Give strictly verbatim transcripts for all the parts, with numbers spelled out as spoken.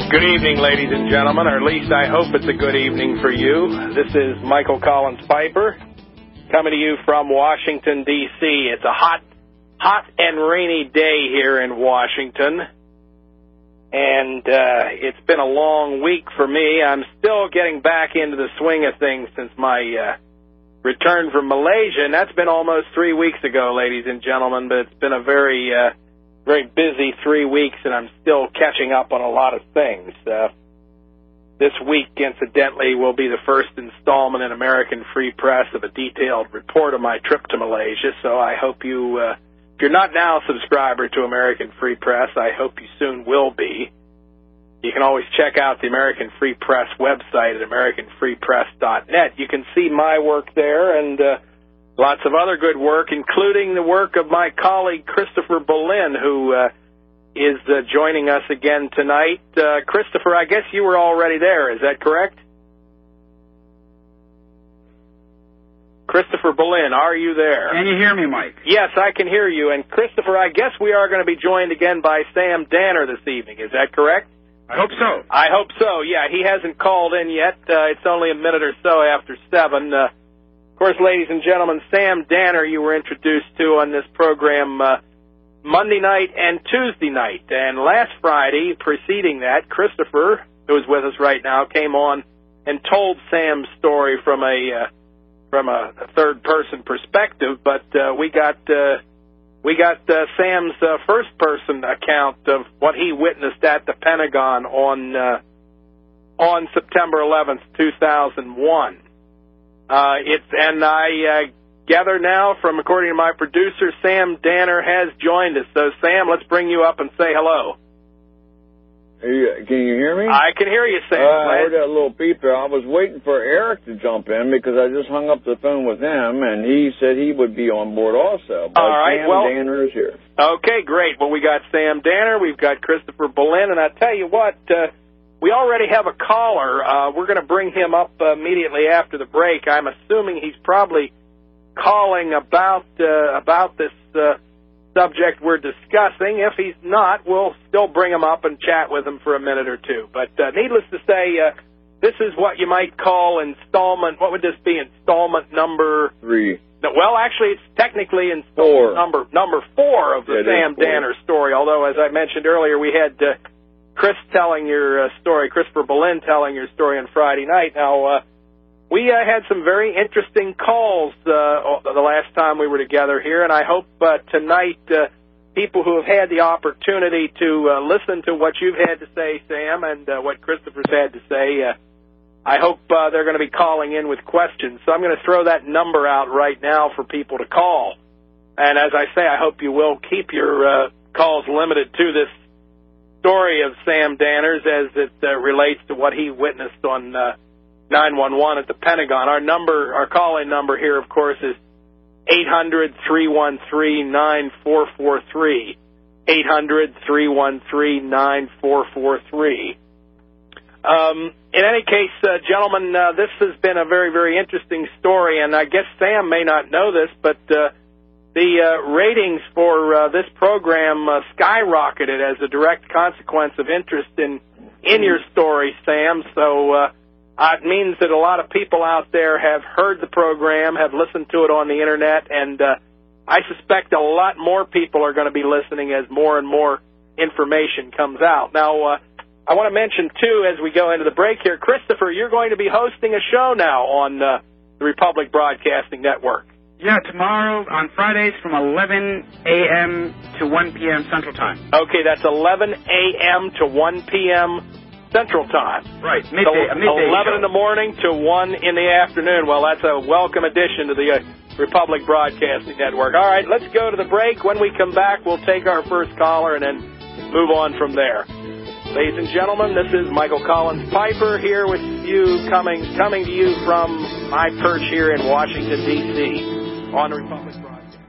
Good evening, ladies and gentlemen, or at least I hope it's a good evening for you. This is Michael Collins Piper, coming to you from Washington, D C It's a hot, hot and rainy day here in Washington, and uh, it's been a long week for me. I'm still getting back into the swing of things since my uh, return from Malaysia, and that's been almost three weeks ago, ladies and gentlemen, but it's been a very... Uh, very busy three weeks, and I'm still catching up on a lot of things. Uh, this week, incidentally, will be the first installment in American Free Press of a detailed report of my trip to Malaysia, so I hope you, uh, if you're not now a subscriber to American Free Press, I hope you soon will be. You can always check out the American Free Press website at american free press dot net. You can see my work there, and uh, lots of other good work, including the work of my colleague Christopher Boleyn, who uh, is uh, joining us again tonight. Uh, Christopher, I guess you were already there. Is that correct? Christopher Boleyn, are you there? Can you hear me, Mike? Yes, I can hear you. And Christopher, I guess we are going to be joined again by Sam Danner this evening. Is that correct? I hope so. I hope so, yeah. He hasn't called in yet. Uh, it's only a minute or so after seven. Uh, Of course, ladies and gentlemen, Sam Danner you were introduced to on this program uh, Monday night and Tuesday night. And last Friday, preceding that, Christopher, who is with us right now, came on and told Sam's story from a uh, from a third-person perspective. But uh, we got uh, we got uh, Sam's uh, first-person account of what he witnessed at the Pentagon on uh, on September eleventh, two thousand one. Uh, it's, and I uh, gather now from, according to my producer, Sam Danner has joined us. So, Sam, let's bring you up and say hello. Hey, can you hear me? I can hear you, Sam. Uh, I heard that little beep there. I was waiting for Eric to jump in because I just hung up the phone with him, and he said he would be on board also. But All right, Sam well, Danner is here. Okay, great. Well, we got Sam Danner, we've got Christopher Boleyn, and I tell you what, uh, we already have a caller. Uh, we're going to bring him up uh, immediately after the break. I'm assuming he's probably calling about uh, about this uh, subject we're discussing. If he's not, we'll still bring him up and chat with him for a minute or two. But uh, needless to say, uh, this is what you might call installment. What would this be? Installment number three. No, well, actually, it's technically installment four. number number four of the yeah, Sam Danner story. Although, as I mentioned earlier, we had Uh, Chris telling your uh, story, Christopher Boleyn telling your story on Friday night. Now, uh, we uh, had some very interesting calls uh, the last time we were together here, and I hope uh, tonight uh, people who have had the opportunity to uh, listen to what you've had to say, Sam, and uh, what Christopher's had to say, uh, I hope uh, they're going to be calling in with questions. So I'm going to throw that number out right now for people to call. And as I say, I hope you will keep your uh, calls limited to this story of Sam Danner's as it uh, relates to what he witnessed on uh, nine one one at the Pentagon. Our number, our call-in number here, of course, is eight hundred, three one three, nine four four three. eight hundred, three one three, nine four four three. Um, in any case, uh, gentlemen, uh, this has been a very, very interesting story, and I guess Sam may not know this, but uh, the uh, ratings for uh, this program uh, skyrocketed as a direct consequence of interest in, in your story, Sam. So uh, it means that a lot of people out there have heard the program, have listened to it on the Internet, and uh, I suspect a lot more people are going to be listening as more and more information comes out. Now, uh, I want to mention, too, as we go into the break here, Christopher, you're going to be hosting a show now on uh, the Republic Broadcasting Network. Yeah, tomorrow on Fridays from eleven a.m. to one p.m. Central Time. Okay, that's eleven a.m. to one p.m. Central Time. Right, midday, so a midday eleven show. in the morning to one in the afternoon. Well, that's a welcome addition to the uh, Republic Broadcasting Network. All right, let's go to the break. When we come back, we'll take our first caller and then move on from there. Ladies and gentlemen, this is Michael Collins Piper here with you, coming coming to you from my perch here in Washington, D C on the Republic Broadcast.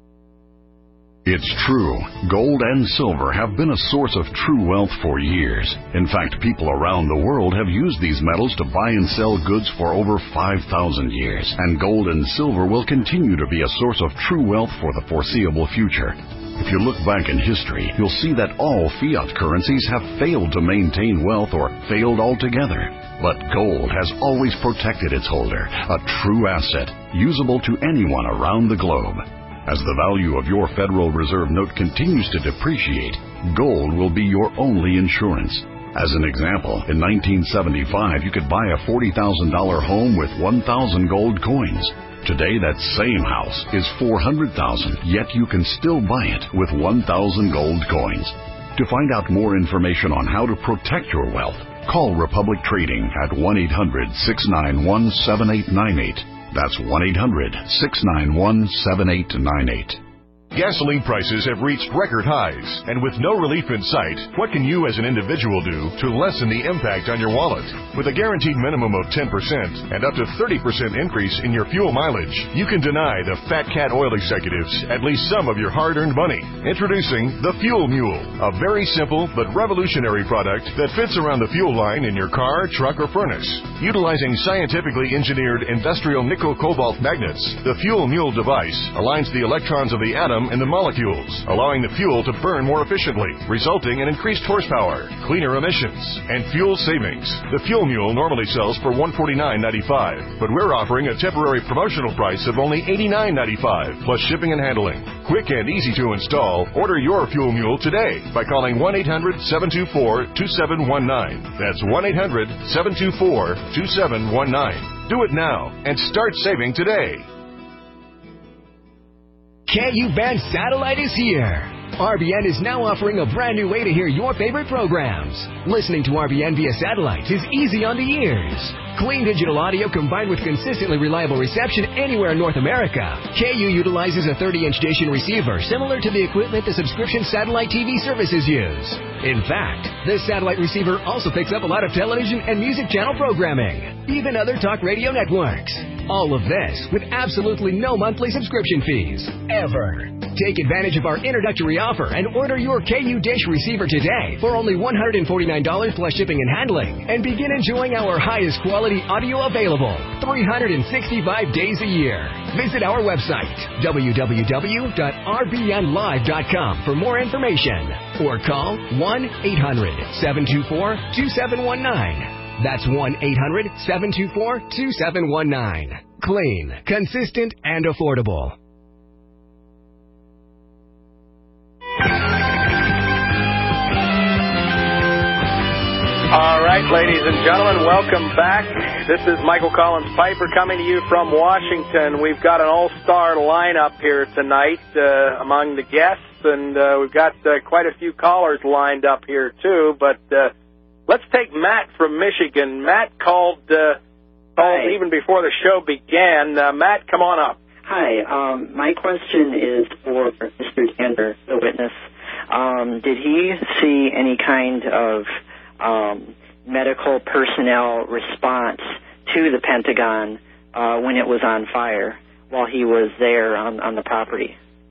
It's true. Gold and silver have been a source of true wealth for years. In fact, people around the world have used these metals to buy and sell goods for over five thousand years. And gold and silver will continue to be a source of true wealth for the foreseeable future. If you look back in history, you'll see that all fiat currencies have failed to maintain wealth or failed altogether. But gold has always protected its holder, a true asset, usable to anyone around the globe. As the value of your Federal Reserve note continues to depreciate, gold will be your only insurance. As an example, in nineteen seventy-five, you could buy a forty thousand dollars home with one thousand gold coins. Today, that same house is four hundred thousand dollars, yet you can still buy it with one thousand gold coins. To find out more information on how to protect your wealth, call Republic Trading at one eight hundred, six nine one, seven eight nine eight. That's one eight hundred, six nine one, seven eight nine eight. Gasoline prices have reached record highs, and with no relief in sight, what can you as an individual do to lessen the impact on your wallet? With a guaranteed minimum of ten percent and up to thirty percent increase in your fuel mileage, you can deny the Fat Cat oil executives at least some of your hard-earned money. Introducing the Fuel Mule, a very simple but revolutionary product that fits around the fuel line in your car, truck, or furnace. Utilizing scientifically engineered industrial nickel-cobalt magnets, the Fuel Mule device aligns the electrons of the atom in the molecules, allowing the fuel to burn more efficiently, resulting in increased horsepower, cleaner emissions, and fuel savings. The Fuel Mule normally sells for one hundred forty-nine ninety-five, but we're offering a temporary promotional price of only eighty-nine ninety-five, plus shipping and handling. Quick and easy to install. Order your Fuel Mule today by calling one eight hundred, seven two four, two seven one nine. That's one eight hundred, seven two four, two seven one nine. Do it now and start saving today. K U Band Satellite is here. R B N is now offering a brand new way to hear your favorite programs. Listening to R B N via satellite is easy on the ears. Clean digital audio combined with consistently reliable reception anywhere in North America. K U utilizes a thirty-inch dish and receiver similar to the equipment the subscription satellite T V services use. In fact, this satellite receiver also picks up a lot of television and music channel programming, even other talk radio networks. All of this with absolutely no monthly subscription fees, ever. Take advantage of our introductory offer and order your K U dish receiver today for only one hundred forty-nine dollars plus shipping and handling, and begin enjoying our highest quality audio available three hundred sixty-five days a year. Visit our website, w w w dot r b n live dot com, for more information, or call one eight hundred, seven two four, two seven one nine. That's one eight hundred, seven two four, two seven one nine. Clean, consistent, and affordable. All right, ladies and gentlemen, welcome back. This is Michael Collins Piper coming to you from Washington. We've got an all-star lineup here tonight uh, among the guests, and uh, we've got uh, quite a few callers lined up here, too. But uh, let's take Matt from Michigan. Matt called, uh, called even before the show began. Uh, Matt, come on up. Hi. Um, my question is for Mister Tanner, the witness. Um, did he see any kind of um, medical personnel response to the Pentagon uh, when it was on fire while he was there on, on the property?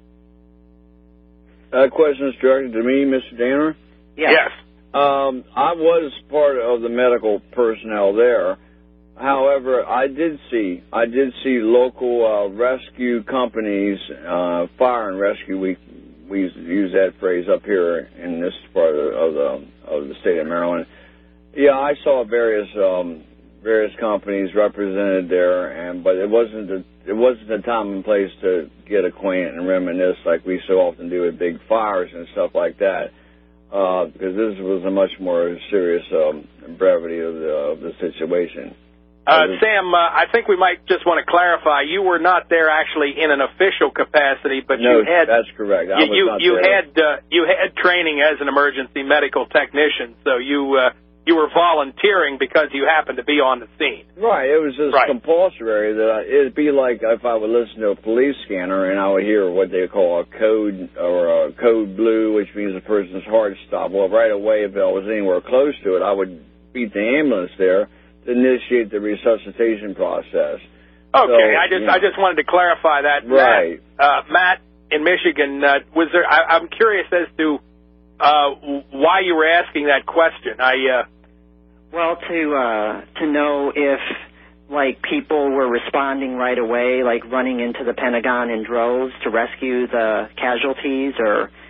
That question is directed to me, Mister Danner? Yes. Yes. Um, I was part of the medical personnel there. However, I did see, I did see local uh, rescue companies, uh, fire and rescue. We we use that phrase up here in this part of the of the, of the state of Maryland. Yeah, I saw various um, various companies represented there, and but it wasn't the it wasn't the time and place to get acquainted and reminisce like we so often do with big fires and stuff like that. Uh, because this was a much more serious um, brevity of the, of the situation. Uh, Sam, uh, I think we might just want to clarify. You were not there actually in an official capacity, but no, you had that's correct. I you was you, not you there. had uh, you had training as an emergency medical technician, so you uh, you were volunteering because you happened to be on the scene. Right. It was just right. compulsory that I, it'd be like if I would listen to a police scanner and I would hear what they call a code or a code blue, which means a person's heart stopped. Well, right away, if I was anywhere close to it, I would beat the ambulance there to initiate the resuscitation process. Okay, so, I just you know, I just wanted to clarify that. Right. Matt, uh, Matt in Michigan, uh, was there? I, I'm curious as to uh, why you were asking that question. I. Uh, Well, to uh, to know if, like, people were responding right away, like running into the Pentagon in droves to rescue the casualties, or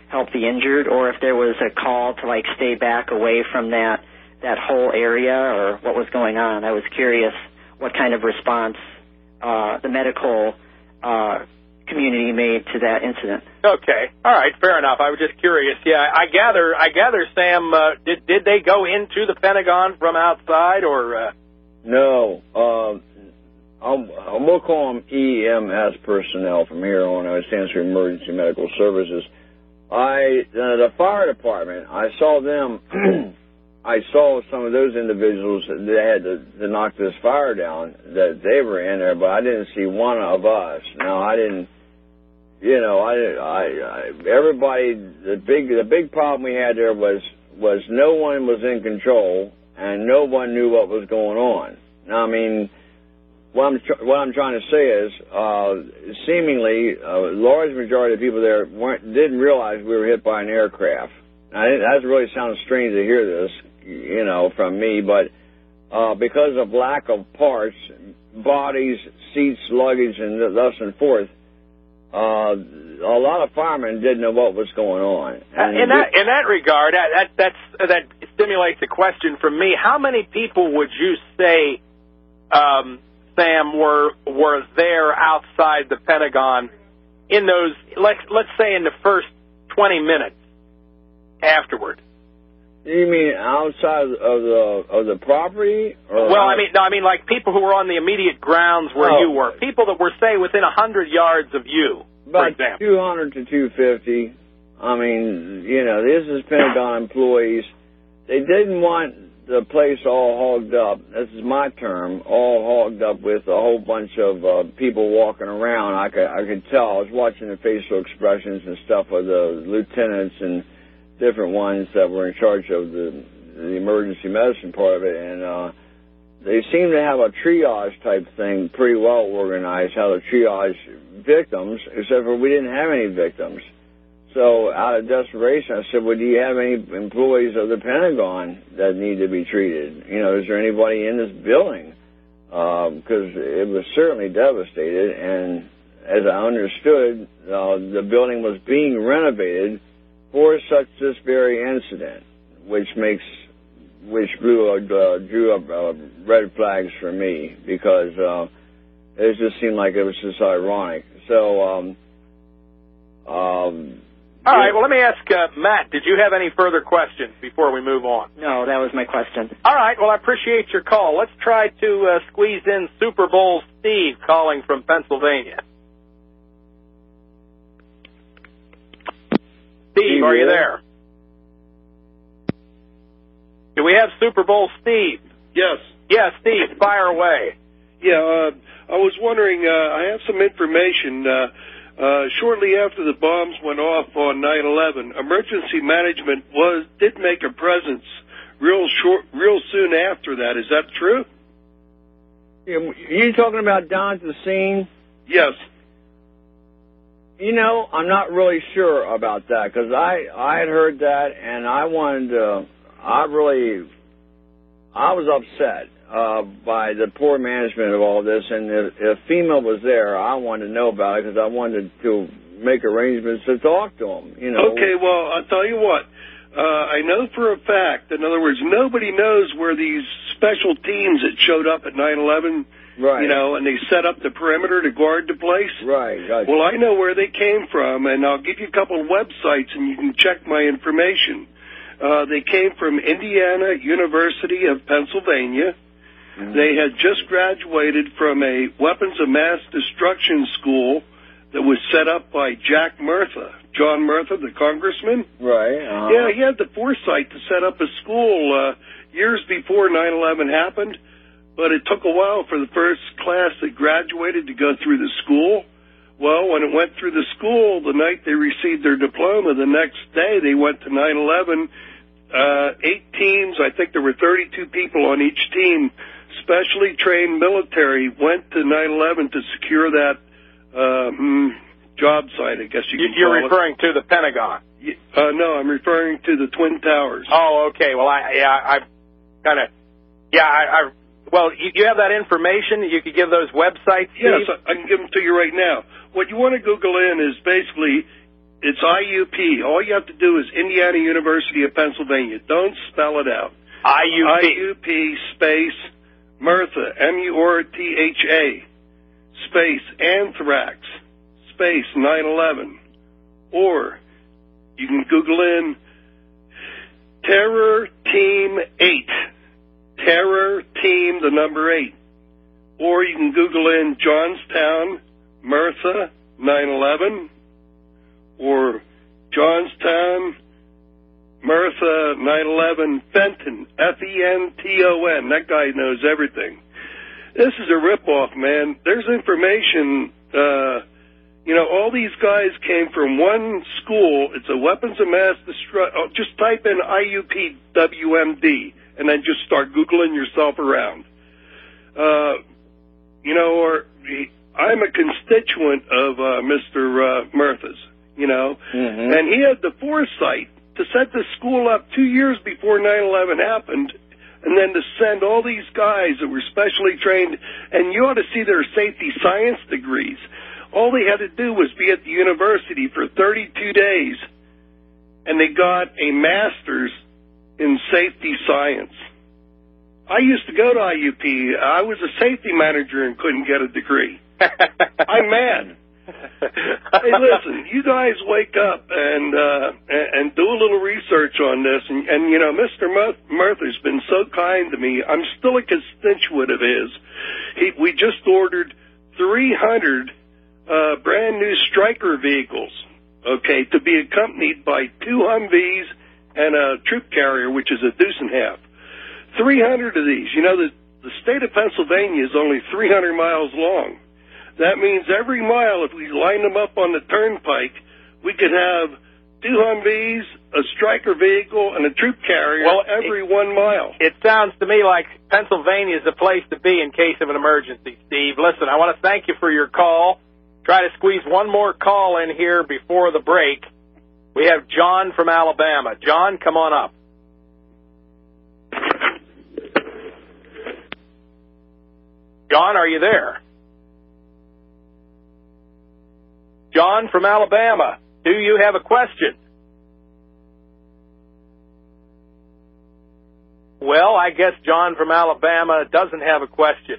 help the injured, or if there was a call to like stay back away from that that whole area, or what was going on. I was curious what kind of response uh, the medical uh, community made to that incident. Okay, all right, fair enough. I was just curious. Yeah, I gather, I gather, Sam, uh, did did they go into the Pentagon from outside, or? Uh... No, uh, I'm, I'm we'll call them E M S personnel from here on. It stands for Emergency Medical Services. I uh, the fire department. I saw them. I saw some of those individuals that had to, to knock this fire down, that they were in there, but I didn't see one of us. Now, I didn't, you know, I, I, I everybody, the big, the big problem we had there was, was no one was in control and no one knew what was going on. Now, I mean, what I'm, tr- what I'm trying to say is, uh, seemingly, a large majority of people there weren't, didn't realize we were hit by an aircraft. Now, that really sounds strange to hear this, you know, from me, but uh, because of lack of parts, bodies, seats, luggage, and thus and forth, uh, a lot of firemen didn't know what was going on. And in that in that regard, that that's, that stimulates a question from me. How many people would you say, um, Sam, were were there outside the Pentagon in those, let's let's say, in the first twenty minutes afterward? You mean outside of the of the property? Or well, I mean, no, I mean like people who were on the immediate grounds where oh, you were, people that were, say, within a hundred yards of you, for about example. two hundred to two fifty. I mean, you know, this is Pentagon employees. They didn't want the place all hogged up. This is my term, all hogged up with a whole bunch of uh, people walking around. I could I could tell. I was watching the facial expressions and stuff of the lieutenants and different ones that were in charge of the, the emergency medicine part of it, and uh, they seem to have a triage type thing pretty well organized, how to triage victims, except for we didn't have any victims. So out of desperation, I said, well, do you have any employees of the Pentagon that need to be treated? You know, is there anybody in this building? Because um, it was certainly devastated, and as I understood, uh, the building was being renovated for such this very incident, which makes, which drew, uh, drew up uh, red flags for me, because uh, it just seemed like it was just ironic. So, um, um, all right, well, let me ask uh, Matt, did you have any further questions before we move on? No, that was my question. All right, well, I appreciate your call. Let's try to uh, squeeze in Super Bowl Steve calling from Pennsylvania. Steve, are you there? Do we have Super Bowl Steve? Yes. Yeah, Steve, fire away. Yeah, uh, I was wondering, uh, I have some information. Uh, uh, shortly after the bombs went off on nine eleven, emergency management was did make a presence real short, real soon after that. Is that true? Yeah, you talking about down at the scene? Yes. You know, I'm not really sure about that, because I, I had heard that, and I wanted to, I really, I was upset uh, by the poor management of all this, and if, if FEMA was there, I wanted to know about it, because I wanted to make arrangements to talk to them, you know. Okay, well, I'll tell you what, uh, I know for a fact, in other words, nobody knows where these special teams that showed up at nine eleven, right, you know, and they set up the perimeter to guard the place. Right. Gotcha. Well, I know where they came from, and I'll give you a couple of websites, and you can check my information. Uh, they came from Indiana University of Pennsylvania. Mm-hmm. They had just graduated from a weapons of mass destruction school that was set up by Jack Murtha, John Murtha, the congressman. Right. Uh-huh. Yeah, he had the foresight to set up a school uh, years before nine eleven happened. But it took a while for the first class that graduated to go through the school. Well, when it went through the school, the night they received their diploma, the next day they went to nine eleven. Uh, eight teams, I think there were thirty-two people on each team, specially trained military, went to nine eleven to secure that um, job site, I guess you can You're call referring it. to the Pentagon? Uh, no, I'm referring to the Twin Towers. Oh, okay. Well, I, yeah, I kind of, yeah, I, I Well, you, you have that information? You could give those websites, Steve? Yes, I can give them to you right now. What you want to Google in is basically It's I U P. All you have to do is Indiana University of Pennsylvania. Don't spell it out. I U P. I U P space Murtha, M U R T H A, space anthrax, space nine eleven. Or you can Google in Terror Team eight. Terror Team, the number eight. Or you can Google in Johnstown, Murtha, nine eleven. Or Johnstown, Murtha, nine eleven, Fenton, F E N T O N. That guy knows everything. This is a ripoff, man. There's information, uh, you know, all these guys came from one school. It's a weapons of mass destruction. Oh, just type in I U P W M D and then just start Googling yourself around. Uh, you know, or I'm a constituent of uh, Mister Uh, Murtha's. You know, mm-hmm. And he had the foresight to set the school up two years before nine eleven happened, and then to send all these guys that were specially trained, and you ought to see their safety science degrees. All they had to do was be at the university for thirty-two days, and they got a master's in safety science. I used to go to I U P. I was a safety manager and couldn't get a degree. I'm mad. Hey, listen, you guys wake up and uh, and, and do a little research on this. And, and you know, Mister Murtha's been so kind to me. I'm still a constituent of his. He, we just ordered three hundred uh, brand new Stryker vehicles, okay, to be accompanied by two Humvees and a troop carrier, which is a deuce and a half. three hundred of these. You know, the, the state of Pennsylvania is only three hundred miles long. That means every mile, if we line them up on the turnpike, we could have two Humvees, a Stryker vehicle, and a troop carrier well, every it, one mile. It sounds to me like Pennsylvania is the place to be in case of an emergency, Steve. Listen, I want to thank you for your call. Try to squeeze one more call in here before the break. We have John from Alabama. John, come on up. John, are you there? John from Alabama, do you have a question? Well, I guess John from Alabama doesn't have a question.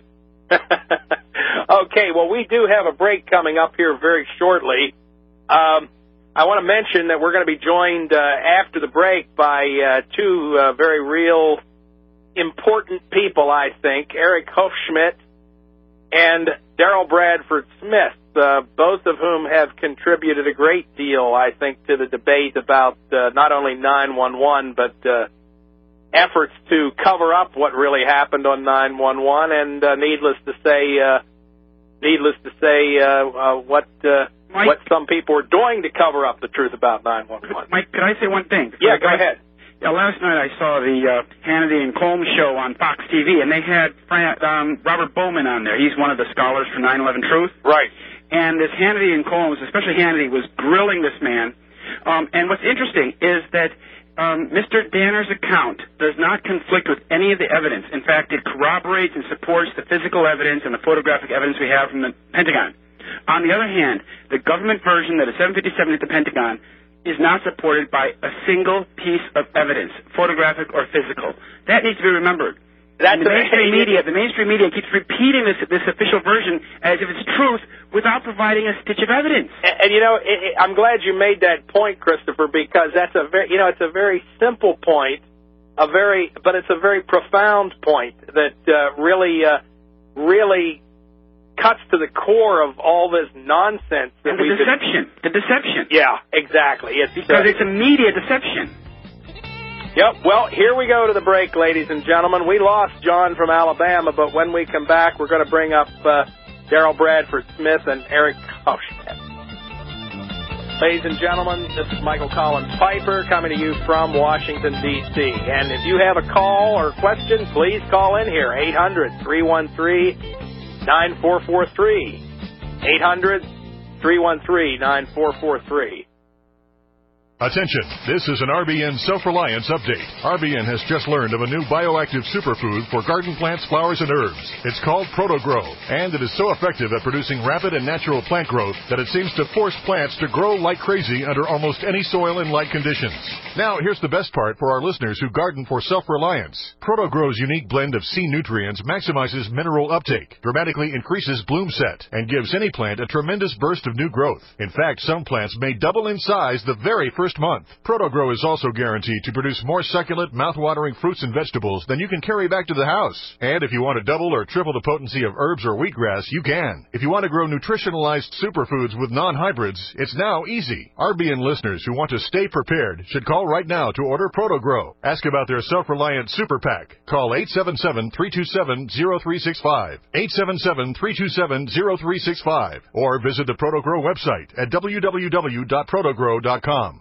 Okay, well, we do have a break coming up here very shortly. Um, I want to mention that we're going to be joined uh, after the break by uh, two uh, very real important people, I think, Eric Hofschmidt and Daryl Bradford Smith. Uh, both of whom have contributed a great deal, I think, to the debate about uh, not only nine one one, but uh, efforts to cover up what really happened on nine one one, and uh, needless to say, uh, needless to say, uh, uh, what uh, Mike, what some people are doing to cover up the truth about nine one one. Mike, could I say one thing? Yeah, go ahead. Yeah, last night I saw the uh, Hannity and Colmes show on Fox T V, and they had Fran- um, Robert Bowman on there. He's one of the scholars for nine eleven Truth. Right. And this Hannity and Colmes, especially Hannity, was grilling this man. Um, and what's interesting is that um, Mister Danner's account does not conflict with any of the evidence. In fact, it corroborates and supports the physical evidence and the photographic evidence we have from the Pentagon. On the other hand, the government version that is seven fifty-seven at the Pentagon is not supported by a single piece of evidence, photographic or physical. That needs to be remembered. That's the mainstream media. The mainstream media keeps repeating this this official version as if it's truth without providing a stitch of evidence. And, and you know, it, it, I'm glad you made that point, Christopher, because that's a very, you know, it's a very simple point, a very, but it's a very profound point that uh, really, uh, really cuts to the core of all this nonsense. That and the we've deception. Been... The deception. Yeah, exactly. It's, because uh, it's a media deception. Yep. Well, here we go to the break, ladies and gentlemen. We lost John from Alabama, but when we come back, we're going to bring up uh, Daryl Bradford Smith and Eric Hofschmidt. Ladies and gentlemen, this is Michael Collins Piper coming to you from Washington, D C And if you have a call or question, please call in here, eight hundred, three one three, nine four four three. eight hundred, three one three, nine four four three. Attention, this is an R B N Self-Reliance update. R B N has just learned of a new bioactive superfood for garden plants, flowers, and herbs. It's called ProtoGrow, and it is so effective at producing rapid and natural plant growth that it seems to force plants to grow like crazy under almost any soil and light conditions. Now, here's the best part for our listeners who garden for self-reliance. ProtoGrow's unique blend of C nutrients maximizes mineral uptake, dramatically increases bloom set, and gives any plant a tremendous burst of new growth. In fact, some plants may double in size the very first month. ProtoGrow is also guaranteed to produce more succulent, mouth-watering fruits and vegetables than you can carry back to the house. And if you want to double or triple the potency of herbs or wheatgrass, you can. If you want to grow nutritionalized superfoods with non-hybrids, it's now easy. R B N listeners who want to stay prepared should call right now to order ProtoGrow. Ask about their self-reliant super pack. Call eight seven seven, three two seven, zero three six five, eight seven seven, three two seven, zero three six five, or visit the ProtoGrow website at w w w dot protogrow dot com.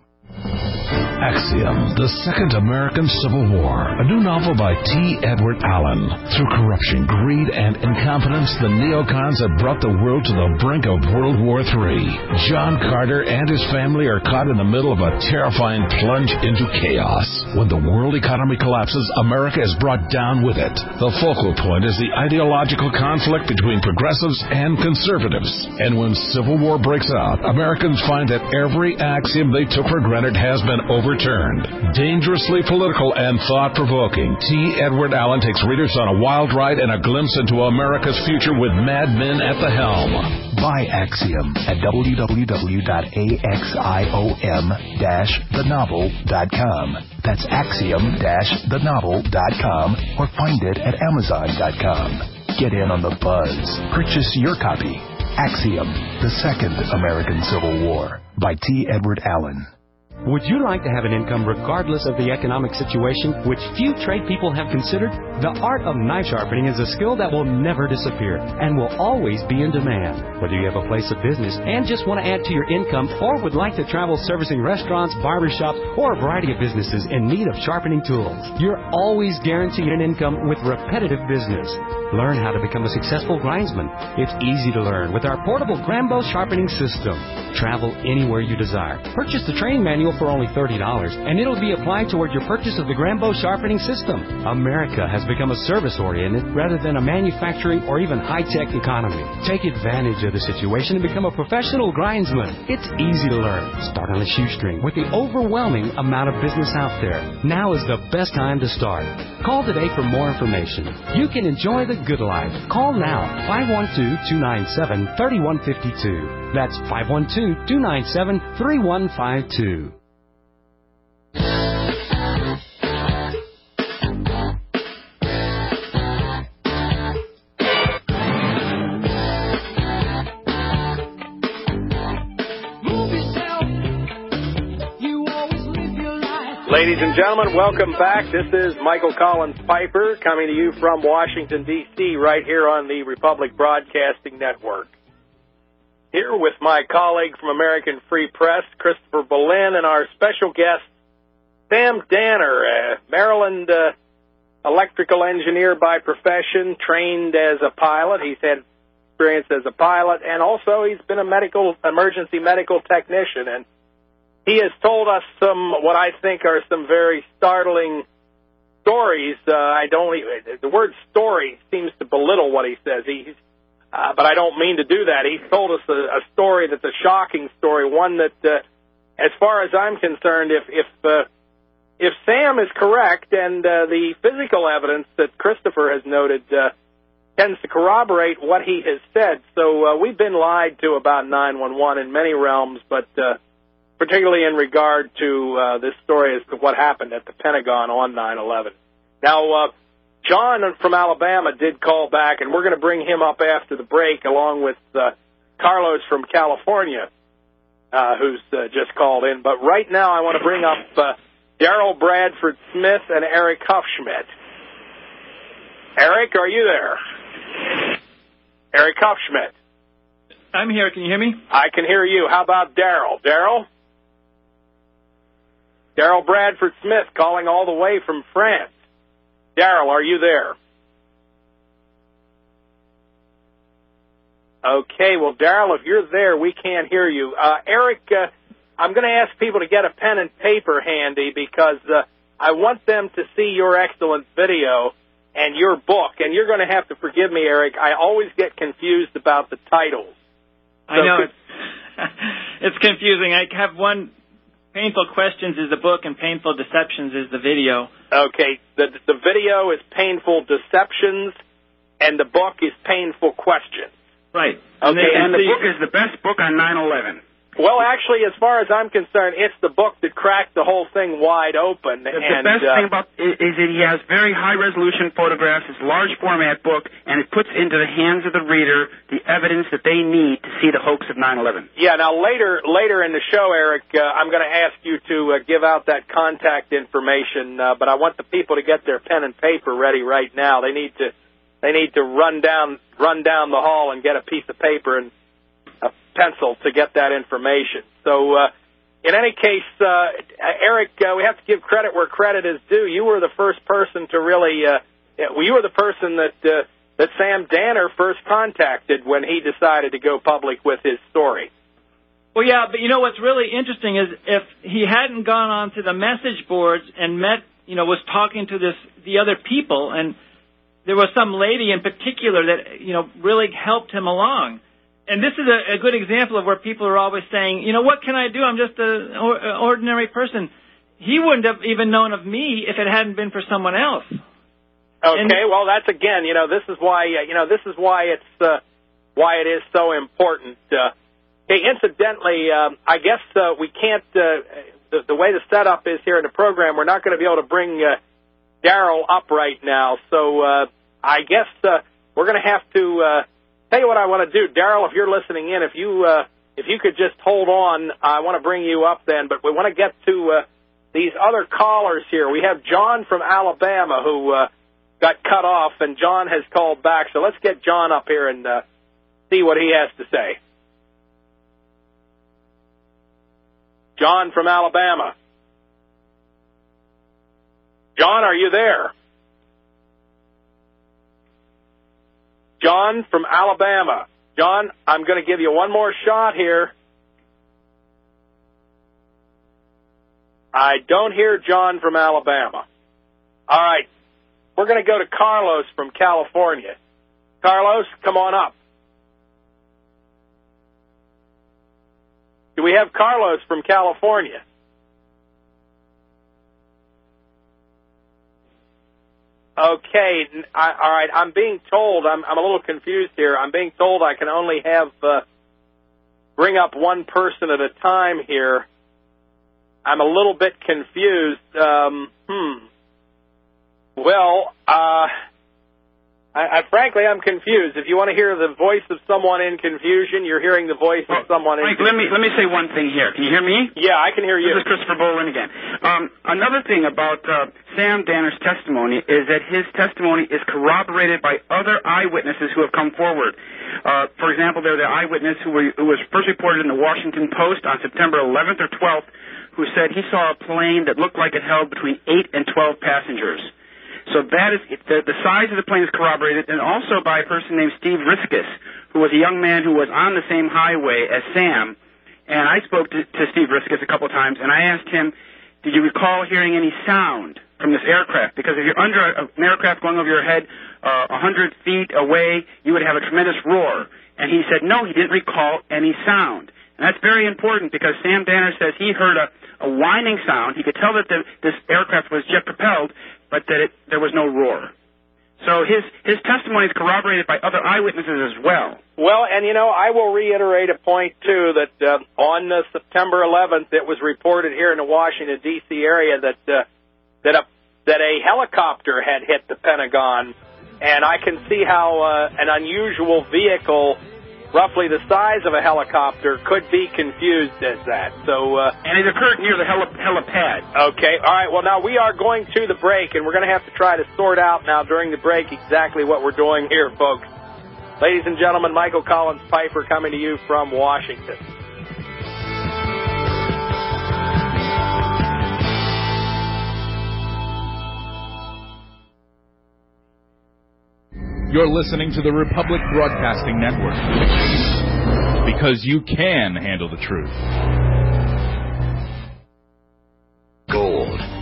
Axiom, The Second American Civil War, a new novel by T. Edward Allen. Through corruption, greed, and incompetence, the neocons have brought the world to the brink of World War Three. John Carter and his family are caught in the middle of a terrifying plunge into chaos. When the world economy collapses, America is brought down with it. The focal point is the ideological conflict between progressives and conservatives. And when civil war breaks out, Americans find that every axiom they took for granted has been overturned. Overturned. Dangerously political and thought-provoking, T. Edward Allen takes readers on a wild ride and a glimpse into America's future with mad men at the helm. Buy Axiom at w w w dot axiom dash the novel dot com. That's axiom dash the novel dot com, or find it at amazon dot com. Get in on the buzz. Purchase your copy. Axiom, The Second American Civil War by T. Edward Allen. Would you like to have an income regardless of the economic situation, which few trade people have considered? The art of knife sharpening is a skill that will never disappear and will always be in demand. Whether you have a place of business and just want to add to your income, or would like to travel servicing restaurants, barbershops, or a variety of businesses in need of sharpening tools, you're always guaranteed an income with repetitive business. Learn how to become a successful grindsman. It's easy to learn with our portable Grambo sharpening system. Travel anywhere you desire. Purchase the training manual for only thirty dollars, and it'll be applied toward your purchase of the Grambo sharpening system. America has become a service-oriented rather than a manufacturing or even high-tech economy. Take advantage of the situation and become a professional grindsman. It's easy to learn. Start on a shoestring with the overwhelming amount of business out there. Now is the best time to start. Call today for more information. You can enjoy the good life. Call now, five one two, two nine seven, three one five two. That's five one two, two nine seven, three one five two. Ladies and gentlemen, welcome back. This is Michael Collins Piper coming to you from Washington, D C, right here on the Republic Broadcasting Network. Here with my colleague from American Free Press, Christopher Berlin, and our special guest, Sam Danner, a Maryland uh, electrical engineer by profession, trained as a pilot. He's had experience as a pilot, and also he's been a medical emergency medical technician. And he has told us some, what I think are some very startling stories. Uh, I don't, the word story seems to belittle what he says. He's, uh, but I don't mean to do that. He's told us a, a story that's a shocking story, one that, uh, as far as I'm concerned, if if uh, if Sam is correct and uh, the physical evidence that Christopher has noted uh, tends to corroborate what he has said. So uh, we've been lied to about nine one one in many realms, but uh, particularly in regard to uh, this story as to what happened at the Pentagon on nine eleven. Now, uh, John from Alabama did call back, and we're going to bring him up after the break, along with uh, Carlos from California, uh, who's uh, just called in. But right now I want to bring up uh, Daryl Bradford Smith and Eric Huffschmidt. Eric, are you there? Eric Huffschmidt. I'm here. Can you hear me? I can hear you. How about Daryl? Daryl? Daryl Bradford Smith calling all the way from France. Daryl, are you there? Okay, well, Daryl, if you're there, we can't hear you. Uh, Eric, uh, I'm going to ask people to get a pen and paper handy because uh, I want them to see your excellent video and your book. And you're going to have to forgive me, Eric. I always get confused about the titles. I know. It's, it's confusing. I have one, Painful Questions is the book and Painful Deceptions is the video. Okay. The, the video is Painful Deceptions and the book is Painful Questions. Right. Okay. And, and the book is the best book on nine eleven. Well, actually, as far as I'm concerned, it's the book that cracked the whole thing wide open. The, and, the best uh, thing about it is that he has very high-resolution photographs, it's a large-format book, and it puts into the hands of the reader the evidence that they need to see the hoax of nine eleven. Yeah, now later later in the show, Eric, uh, I'm going to ask you to uh, give out that contact information, uh, but I want the people to get their pen and paper ready right now. They need to they need to run down run down the hall and get a piece of paper and a pencil to get that information. So, uh, in any case, uh, Eric, uh, we have to give credit where credit is due. You were the first person to really, uh, you were the person that uh, that Sam Danner first contacted when he decided to go public with his story. Well, yeah, but you know what's really interesting is if he hadn't gone on to the message boards and met, you know, was talking to this the other people, and there was some lady in particular that, you know, really helped him along. And this is a, a good example of where people are always saying, you know, what can I do? I'm just an or, ordinary person. He wouldn't have even known of me if it hadn't been for someone else. Okay, and, well, that's again, you know, this is why, uh, you know, this is why it's uh, why it is so important. Uh, hey, incidentally, um, I guess uh, we can't. Uh, the, the way the setup is here in the program, we're not going to be able to bring uh, Daryl up right now. So uh, I guess uh, we're going to have to. Uh, Tell you what I want to do, Daryl, if you're listening in, if you uh, if you could just hold on, I want to bring you up then, but we want to get to uh, these other callers here. We have John from Alabama who uh, got cut off, and John has called back, so let's get John up here and uh, see what he has to say. John from Alabama. John, are you there? John from Alabama. John, I'm going to give you one more shot here. I don't hear John from Alabama. All right. We're going to go to Carlos from California. Carlos, come on up. Do we have Carlos from California? Okay, I, all right, I'm being told, I'm, I'm a little confused here. I'm being told I can only have, uh, bring up one person at a time here. I'm a little bit confused. Um, hmm. Well, uh, I, I, frankly, I'm confused. If you want to hear the voice of someone in confusion, you're hearing the voice well, of someone in Mike, confusion. let me, let me say one thing here. Can you hear me? Yeah, I can hear you. This is Christopher Bolin again. Um, another thing about uh, Sam Danner's testimony is that his testimony is corroborated by other eyewitnesses who have come forward. Uh, for example, there the eyewitness who, were, who was first reported in the Washington Post on September eleventh or twelfth, who said he saw a plane that looked like it held between eight and twelve passengers. So that is the, the size of the plane is corroborated, and also by a person named Steve Riskus, who was a young man who was on the same highway as Sam. And I spoke to, to Steve Riskus a couple times, and I asked him, did you recall hearing any sound from this aircraft? Because if you're under a, an aircraft going over your head uh, one hundred feet away, you would have a tremendous roar. And he said, no, he didn't recall any sound. And that's very important because Sam Danner says he heard a, a whining sound. He could tell that the, this aircraft was jet-propelled, but that it, there was no roar. So his, his testimony is corroborated by other eyewitnesses as well. Well, and, you know, I will reiterate a point, too, that uh, on uh, September eleventh, it was reported here in the Washington, D C area that uh, that, a, that a helicopter had hit the Pentagon, and I can see how uh, an unusual vehicle roughly the size of a helicopter could be confused as that. So, uh, and it occurred near the heli- helipad. Okay, all right. Well, now we are going to the break, and we're going to have to try to sort out now during the break exactly what we're doing here, folks. Ladies and gentlemen, Michael Collins Piper coming to you from Washington. You're listening to the Republic Broadcasting Network. Because you can handle the truth.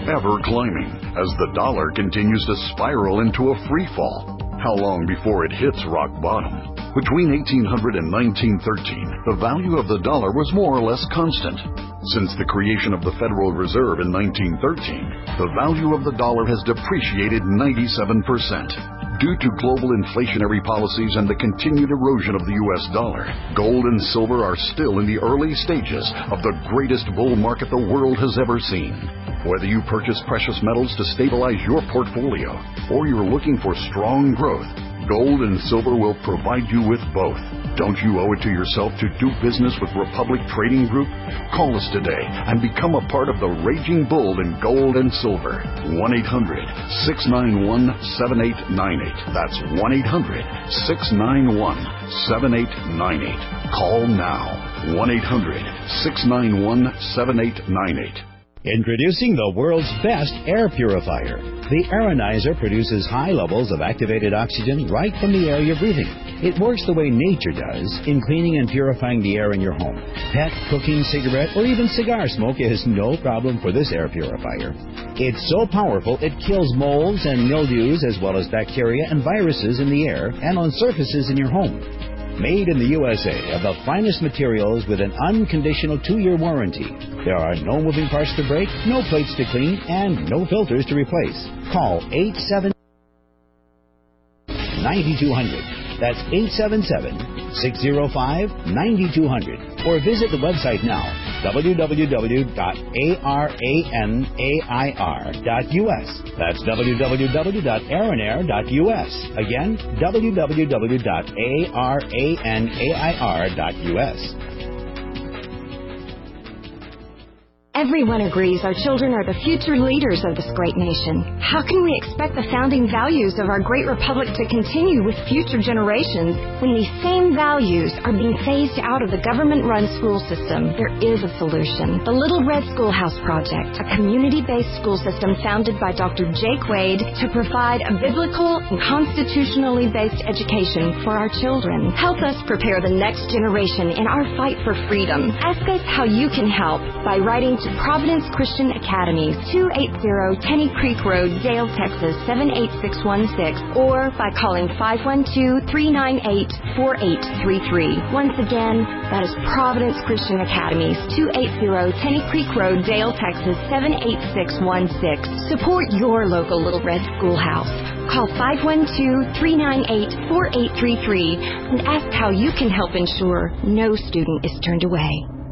ever climbing as the dollar continues to spiral into a free fall. How long before it hits rock bottom? Between eighteen hundred and nineteen thirteen, the value of the dollar was more or less constant. Since the creation of the Federal Reserve in nineteen thirteen, the value of the dollar has depreciated ninety-seven percent. Due to global inflationary policies and the continued erosion of the U S dollar, gold and silver are still in the early stages of the greatest bull market the world has ever seen. Whether you purchase precious metals to stabilize your portfolio or you're looking for strong growth, gold and silver will provide you with both. Don't you owe it to yourself to do business with Republic Trading Group? Call us today and become a part of the raging bull in gold and silver. one eight hundred, six nine one, seven eight nine eight. That's one eight hundred, six nine one, seven eight nine eight. Call now. one eight hundred, six nine one, seven eight nine eight. Introducing the world's best air purifier. The Aeronizer produces high levels of activated oxygen right from the air you're breathing. It works the way nature does in cleaning and purifying the air in your home. Pet, cooking, cigarette, or even cigar smoke is no problem for this air purifier. It's so powerful it kills molds and mildews as well as bacteria and viruses in the air and on surfaces in your home. Made in the U S A of the finest materials with an unconditional two-year warranty. There are no moving parts to break, no plates to clean, and no filters to replace. Call eight seven seven, nine two zero zero. That's eight seven seven, six zero five, nine two zero zero. Or visit the website now, w w w dot aranair dot u s. That's w w w dot aranair dot u s. Again, w w w dot aranair dot u s. Everyone agrees our children are the future leaders of this great nation. How can we expect the founding values of our great republic to continue with future generations when these same values are being phased out of the government-run school system? There is a solution. The Little Red Schoolhouse Project, a community-based school system founded by Doctor Jake Wade to provide a biblical and constitutionally based education for our children. Help us prepare the next generation in our fight for freedom. Ask us how you can help by writing to Providence Christian Academy, two eighty Tenny Creek Road, Dale, Texas, seven eight six one six, or by calling five one two, three nine eight, four eight three three. Once again, that is Providence Christian Academy, two eighty Tenny Creek Road, Dale, Texas, seven eight six one six. Support your local Little Red Schoolhouse. Call five one two, three nine eight, four eight three three and ask how you can help ensure no student is turned away.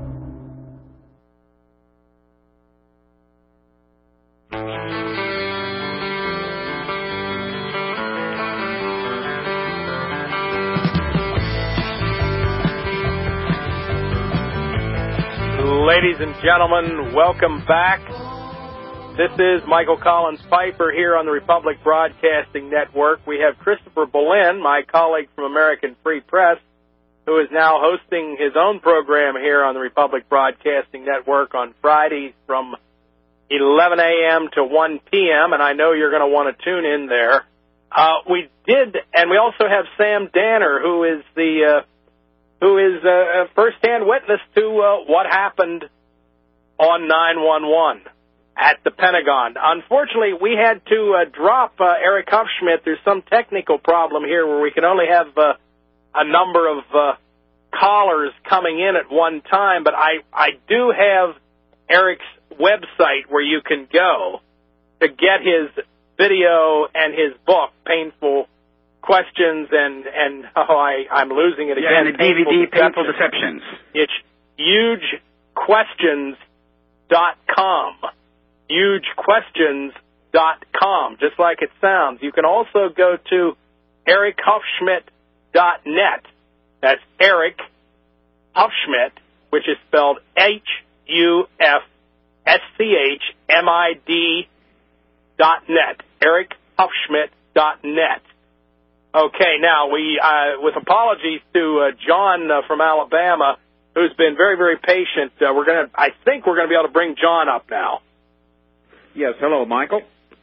Ladies and gentlemen, welcome back. This is Michael Collins Piper here on the Republic Broadcasting Network. We have Christopher Boleyn, my colleague from American Free Press, who is now hosting his own program here on the Republic Broadcasting Network on Fridays from eleven a.m. to one p.m., and I know you're going to want to tune in there. Uh, we did, and we also have Sam Danner, who is the uh, who is a first-hand witness to uh, what happened on nine one one at the Pentagon. Unfortunately, we had to uh, drop uh, Eric Hufschmidt. There's some technical problem here where we can only have uh, a number of uh, callers coming in at one time, but I, I do have Eric's website where you can go to get his video and his book, Painful Questions, and, and oh, I, I'm losing it again. Yeah, and the D V D, Painful Deceptions. It's huge questions dot com. huge questions dot com, just like it sounds. You can also go to eric hufschmidt dot net. That's Eric Hufschmidt, which is spelled H U F S C H M I D dot net. eric hufschmidt dot net. Okay, now, we, uh, with apologies to uh, John uh, from Alabama, who's been very, very patient, uh, we're going to, I think we're going to be able to bring John up now. Yes, hello, Michael.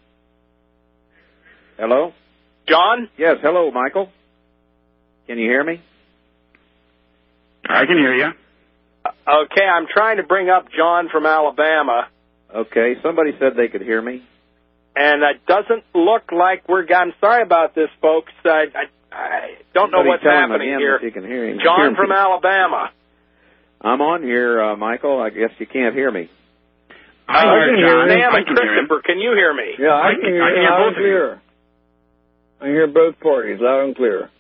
Hello? John? Yes, hello, Michael. Can you hear me? I can hear you. Okay, I'm trying to bring up John from Alabama. Okay, somebody said they could hear me. And it doesn't look like we're... I'm sorry about this, folks. I, I, I don't know what's happening here. You can hear him. John from Alabama. I'm on here, uh, Michael. I guess you can't hear me. Hi, I can hear him. Sam I and can hear him. Christopher, can you hear me? Yeah, I, I can can- hear I can you hear loud both and of you. clear. I hear both parties loud and clear.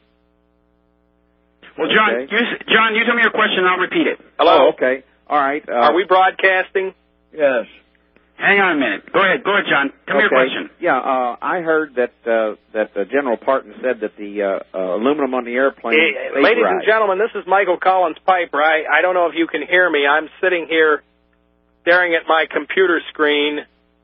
Well, John, Okay. you, John, you tell me your question, and I'll repeat it. Hello? Oh, okay. All right. Uh, Are we broadcasting? Yes. Hang on a minute. Go ahead. Go ahead, John. Tell me your okay. question. Yeah, uh, I heard that uh, that uh, General Parton said that the uh, uh, aluminum on the airplane. Hey, ladies and vaporized. gentlemen, this is Michael Collins Piper. I, I don't know if you can hear me. I'm sitting here staring at my computer screen,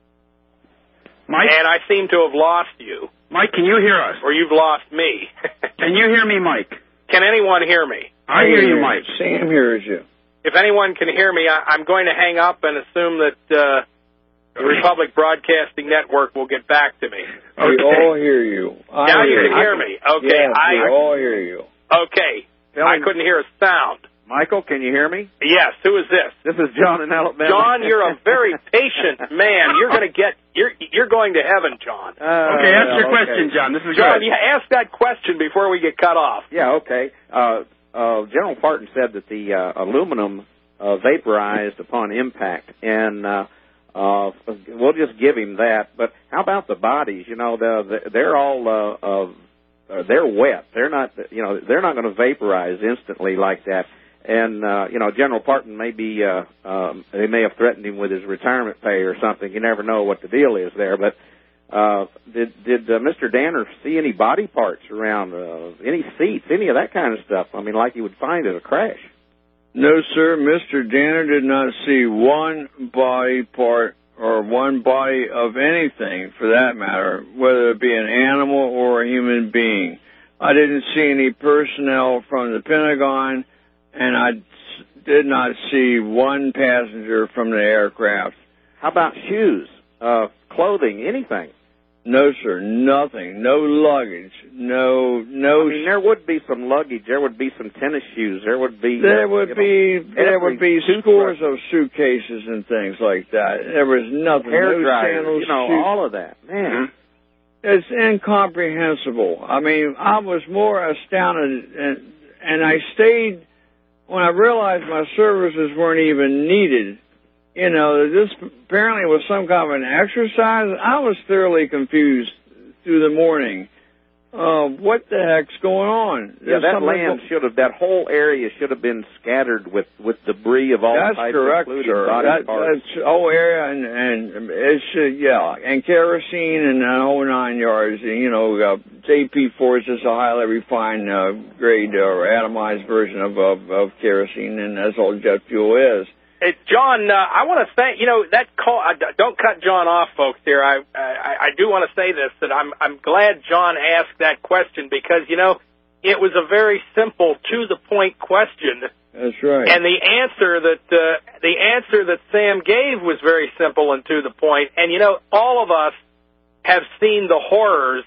Mike? and I seem to have lost you. Mike, can you hear us? Or you've lost me. Can you hear me, Mike? Can anyone hear me? I hear you, Mike. Sam hears you. If anyone can hear me, I, I'm going to hang up and assume that uh, the Republic Broadcasting Network will get back to me. We all hear you. I now hear you can you. hear me. Okay, Yes, I we all hear you. okay. Tell I him- couldn't hear a sound. Michael, can you hear me? Yes. Who is this? This is John in Alabama. John, you're a very patient man. You're going to get. You're you're going to heaven, John. Uh, Okay, ask your okay. question, John. This is John, good. you ask that question before we get cut off. Yeah, okay. Uh, uh, General Parton said that the uh, aluminum uh, vaporized upon impact, and uh, uh, we'll just give him that. But how about the bodies? You know, the, the, they're all uh, uh, they're wet. They're not. You know, they're not going to vaporize instantly like that. And uh, you know, General Parton may be. Uh, um, they may have threatened him with his retirement pay or something. You never know what the deal is there, but. Uh, did did uh, Mister Danner see any body parts around, uh, any seats, any of that kind of stuff? I mean, like you would find at a crash. No, sir. Mister Danner did not see one body part or one body of anything, for that matter, whether it be an animal or a human being. I didn't see any personnel from the Pentagon, and I did not see one passenger from the aircraft. How about shoes, uh, clothing, anything? No, sir, nothing. No luggage. No, no. I mean, there would be some luggage. There would be some tennis shoes. There would be. There uh, would you be know, there every would be toothbrush, scores of suitcases and things like that. There was nothing. hair no dryers, sandals, you know, shoes. all of that. Man, It's incomprehensible. I mean, I was more astounded, and, and I stayed when I realized my services weren't even needed. You know, this apparently was some kind of an exercise. I was thoroughly confused through the morning. Uh, what the heck's going on? yeah, There's that something land go- should have. That whole area should have been scattered with with debris of all That's types, correct, including sir. body That, parts. that's whole area, and and it should, yeah, and kerosene and the whole nine yards. You know, uh, J P four is just a highly refined uh, grade or atomized version of, of of kerosene, and that's all jet fuel is. Hey, John, uh, I want to thank you know that call. Uh, don't cut John off, folks. Here, I I, I do want to say this that I'm I'm glad John asked that question because you know it was a very simple, to the point question. That's right. And the answer that uh, the answer that Sam gave was very simple and to the point. And you know, all of us have seen the horrors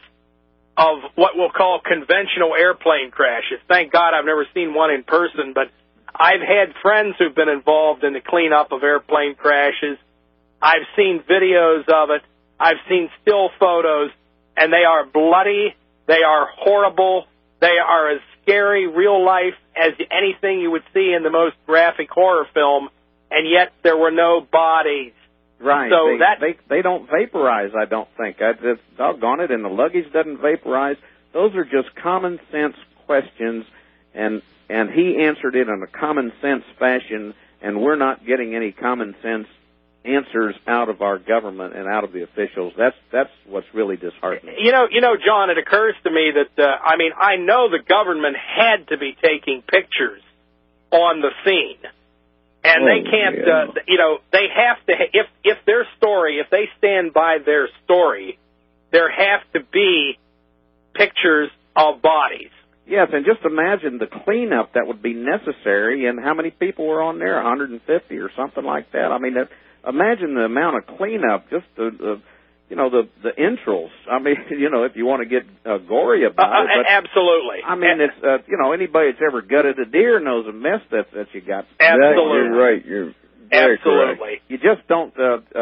of what we'll call conventional airplane crashes. Thank God I've never seen one in person, but I've had friends who've been involved in the cleanup of airplane crashes. I've seen videos of it. I've seen still photos, and they are bloody. They are horrible. They are as scary, real life, as anything you would see in the most graphic horror film, and yet there were no bodies. Right. So they, that they they don't vaporize. I don't think. I just doggone it. And the luggage doesn't vaporize. Those are just common sense questions, and and he answered it in a common sense fashion. And we're not getting any common sense answers out of our government and out of the officials. That's that's what's really disheartening. You know, you know, John. It occurs to me that uh, I mean, I know the government had to be taking pictures on the scene. And oh, they can't, yeah. uh, you know, they have to, if if their story, if they stand by their story, there have to be pictures of bodies. Yes, and just imagine the cleanup that would be necessary, and how many people were on there, one hundred fifty or something like that. I mean, that, imagine the amount of cleanup, just the, the you know, the the entrails. I mean, you know, if you want to get uh, gory about uh, it. But, absolutely. I mean, it's, uh, you know, anybody that's ever gutted a deer knows the mess that, that you got. Absolutely. That, you're right. You're very Absolutely. correct. You just don't uh, uh,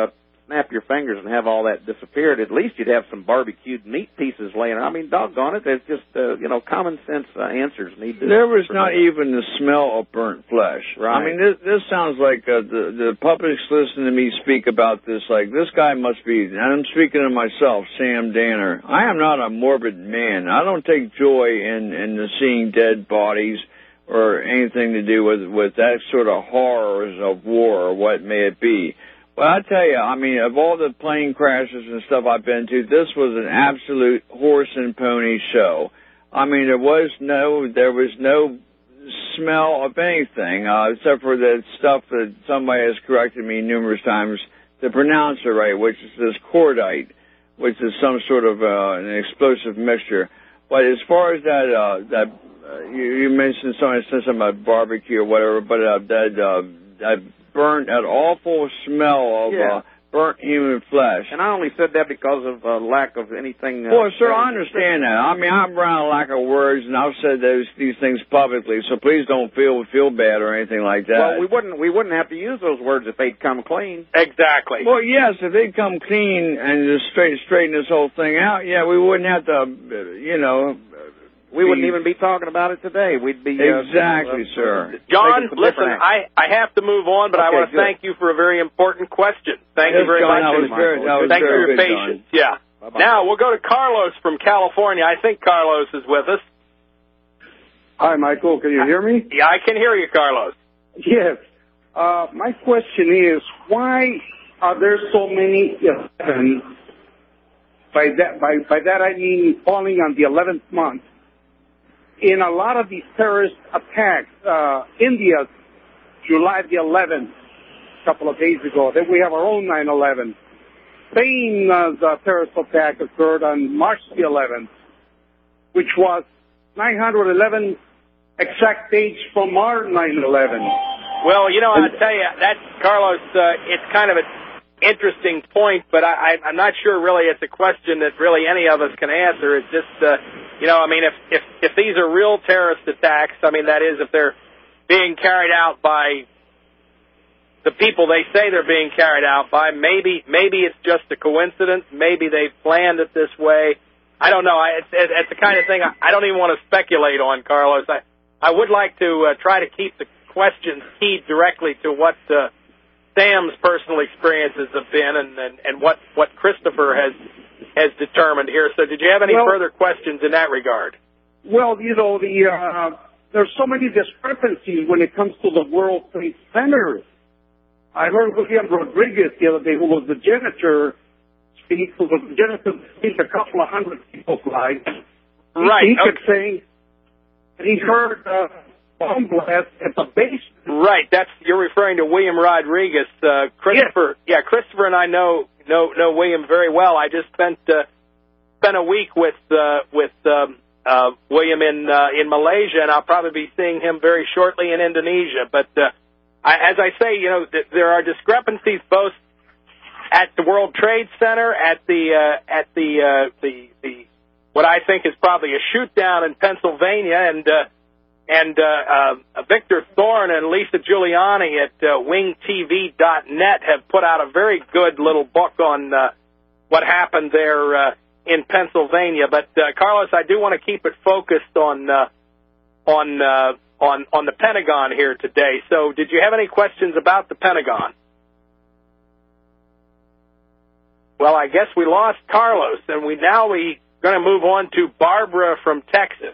snap your fingers and have all that disappeared, at least you'd have some barbecued meat pieces laying around. I mean, doggone it, there's just, uh, you know, common sense uh, answers need to... There was not even the smell of burnt flesh. Right. I mean, this, this sounds like uh, the, the public's listening to me speak about this, like, this guy must be, and I'm speaking to myself, Sam Danner. I am not a morbid man. I don't take joy in, in the seeing dead bodies or anything to do with, with that sort of horrors of war or what may it be. Well, I tell you, I mean, of all the plane crashes and stuff I've been to, this was an absolute horse and pony show. I mean, there was no, there was no smell of anything, uh, except for the stuff that somebody has corrected me numerous times to pronounce it right, which is this cordite, which is some sort of uh, an explosive mixture. But as far as that, uh, that uh, you, you mentioned something, something about barbecue or whatever, but uh, that uh, that burnt, that awful smell of Yeah. uh, burnt human flesh. And I only said that because of uh, lack of anything... Uh, Well, sir, I understand that. I mean, I'm around a lack of words, and I've said those these things publicly, so please don't feel feel bad or anything like that. Well, we wouldn't we wouldn't have to use those words if they'd come clean. Exactly. Well, yes, if they'd come clean and just straight, straighten this whole thing out, yeah, we wouldn't have to, uh, you know... We be, wouldn't even be talking about it today. We'd be... Uh, exactly, uh, sir. John, listen, I, I have to move on, but Okay, I want to good. thank you for a very important question. Thank Yes, you very John, much. that was very, that was Thanks very for your good, patience. John. Yeah. Bye-bye. Now, we'll go to Carlos from California. I think Carlos is with us. Hi, Michael. Can you hear me? Yeah, I can hear you, Carlos. Yes. Uh, my question is, why are there so many elevens? By that, by, by that I mean falling on the eleventh month. In a lot of these terrorist attacks, uh, India, July the eleventh, a couple of days ago. Then we have our own nine eleven. Spain, uh, the terrorist attack occurred on March the eleventh, which was nine hundred eleven exact days from our nine eleven. Well, you know, I'll tell you, that, Carlos, uh, it's kind of an interesting point, but I, I, I'm not sure really it's a question that really any of us can answer. It's just, uh, you know, I mean, if, if, if these are real terrorist attacks, I mean, that is, if they're being carried out by the people they say they're being carried out by, maybe, maybe it's just a coincidence. Maybe they've planned it this way. I don't know. I, it's, it's the kind of thing I, I don't even want to speculate on, Carlos. I, I would like to uh, try to keep the questions keyed directly to what uh, Sam's personal experiences have been and, and, and what, what Christopher has has determined here. So did you have any well, further questions in that regard? Well, you know, the uh, there's so many discrepancies when it comes to the World Trade Center. I heard William Rodriguez the other day, who was the janitor, speak, who was the janitor, speak a couple of hundred people's lives. Right. He, he okay. kept saying that he heard uh, bomb blast at the base. Right. That's you're referring to William Rodriguez. Uh, Christopher. Yeah. yeah, Christopher and I know know know William very well. I just spent uh, spent a week with uh, with um, uh, William in uh, in Malaysia, and I'll probably be seeing him very shortly in Indonesia. But uh, I, as I say, you know, th- there are discrepancies both at the World Trade Center, at the uh, at the uh, the the what I think is probably a shoot down in Pennsylvania, and uh, and uh, uh, Victor Thorne and Lisa Giuliani at uh, wing T V dot net have put out a very good little book on uh, what happened there uh, in Pennsylvania. But uh, Carlos, I do want to keep it focused on uh, on uh, on on the Pentagon here today. So, did you have any questions about the Pentagon? Well, I guess we lost Carlos, and we now we going to move on to Barbara from Texas.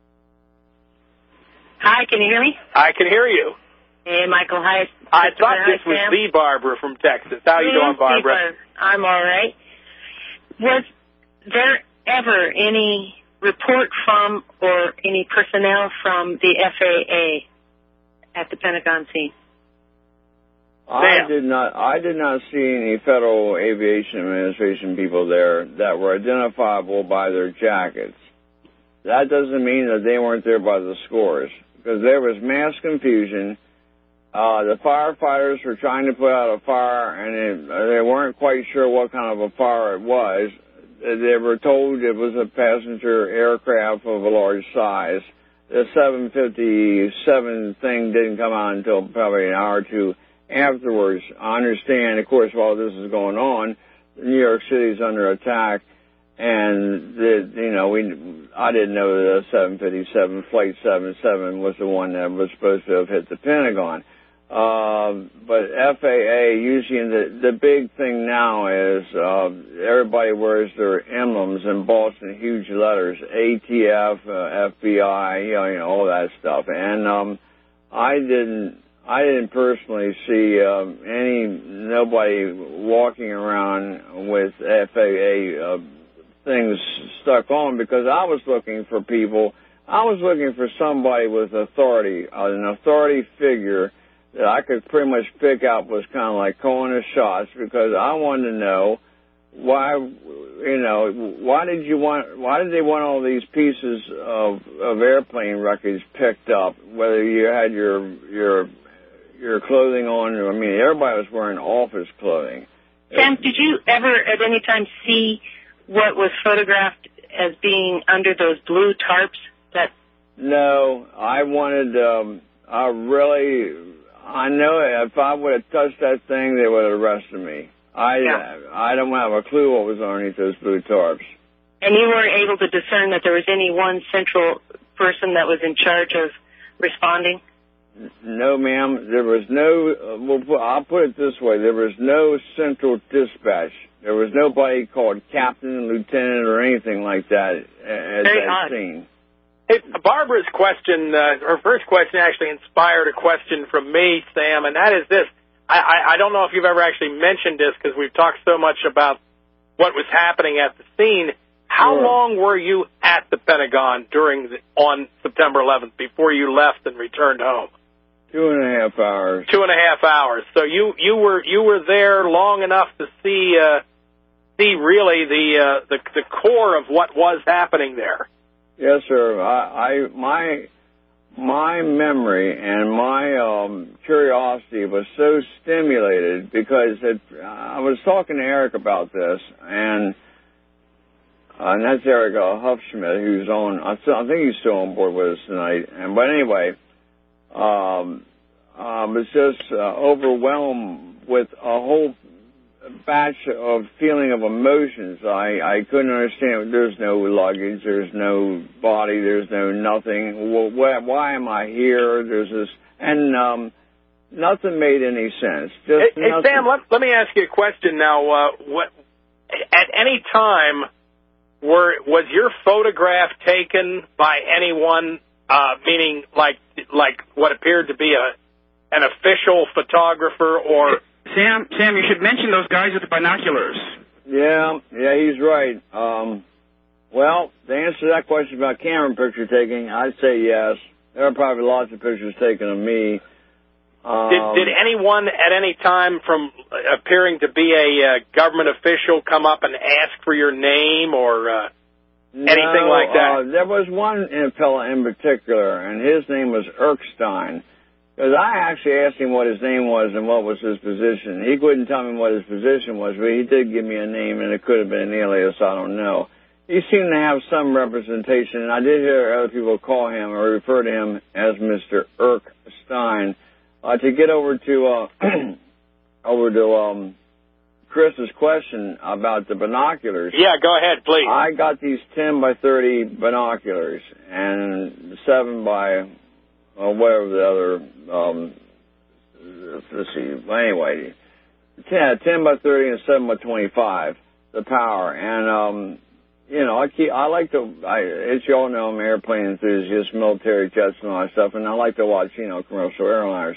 Hi, can you hear me? I can hear you. Hey, Michael. Hi. I thought Hi, this was Sam. the Barbara from Texas. How are you doing, Barbara? I'm all right. Was there ever any report from or any personnel from the F A A at the Pentagon scene? I did not. I did not see any Federal Aviation Administration people there that were identifiable by their jackets. That doesn't mean that they weren't there by the scores, because there was mass confusion. Uh, the firefighters were trying to put out a fire, and it, they weren't quite sure what kind of a fire it was. They were told it was a passenger aircraft of a large size. The seven fifty-seven thing didn't come out until probably an hour or two afterwards. I understand, of course, while this is going on, New York City is under attack, and the, you know, we I didn't know that the seven fifty-seven, Flight seven seven was the one that was supposed to have hit the Pentagon. Uh, but F A A, usually the, the big thing now is uh, everybody wears their emblems embossed in huge letters, A T F, uh, F B I, you know, you know, all that stuff. And um, I didn't, I didn't personally see uh, any nobody walking around with F A A uh, things stuck on, because I was looking for people. I was looking for somebody with authority, uh, an authority figure that I could pretty much pick out was kind of like calling the shots, because I wanted to know why, you know, why did you want, why did they want all these pieces of, of airplane wreckage picked up, whether you had your, your, your clothing on, I mean, everybody was wearing office clothing. Sam, did you ever at any time see what was photographed as being under those blue tarps? That No, I wanted, um, I really, I know if I would have touched that thing, they would have arrested me. I yeah. I don't have a clue what was underneath those blue tarps. And you weren't able to discern that there was any one central person that was in charge of responding? No, ma'am. There was no, uh, well, I'll put it this way. There was no central dispatch. There was nobody called captain, lieutenant, or anything like that at Very that odd. scene. Hey, Barbara's question, uh, her first question actually inspired a question from me, Sam, and that is this. I, I, I don't know if you've ever actually mentioned this, because we've talked so much about what was happening at the scene. How Sure. long were you at the Pentagon during the, on September eleventh before you left and returned home? Two and a half hours. Two and a half hours. So you, you were you were there long enough to see uh, see really the, uh, the the core of what was happening there. Yes, sir. I, I my my memory and my um, curiosity was so stimulated, because it, I was talking to Eric about this, and uh, and that's Eric uh, Huffschmidt, who's on. I, still, I think he's still on board with us tonight. And but anyway, um, I was just uh, overwhelmed with a whole batch of feeling of emotions. I, I couldn't understand. There's no luggage. There's no body. There's no nothing. Well, why, why am I here? There's this, and um, nothing made any sense. Just hey, hey Sam, let, let me ask you a question now. Uh, what at any time were was your photograph taken by anyone? Uh, meaning, like like what appeared to be a an official photographer or. Sam, Sam, you should mention those guys with the binoculars. Yeah, yeah, he's right. Um, well, to answer that question about camera picture taking, I'd say yes. There are probably lots of pictures taken of me. Um, did, did anyone at any time from appearing to be a uh, government official come up and ask for your name or uh, anything no, like that? Uh, there was one fellow in particular, and his name was Erkstein. Because I actually asked him what his name was and what was his position. He couldn't tell me what his position was, but he did give me a name, and it could have been an alias, I don't know. He seemed to have some representation, and I did hear other people call him or refer to him as Mister Erkstein. Uh, to get over to uh, over to um, Chris's question about the binoculars. Yeah, go ahead, please. I got these ten by thirty binoculars and seven by... or whatever the other, um, let's see, well, anyway, ten, ten by thirty and seven by twenty-five, the power. And, um, you know, I keep, I like to, I, as you all know, I'm an airplane enthusiast, military jets and all that stuff, and I like to watch, you know, commercial airliners.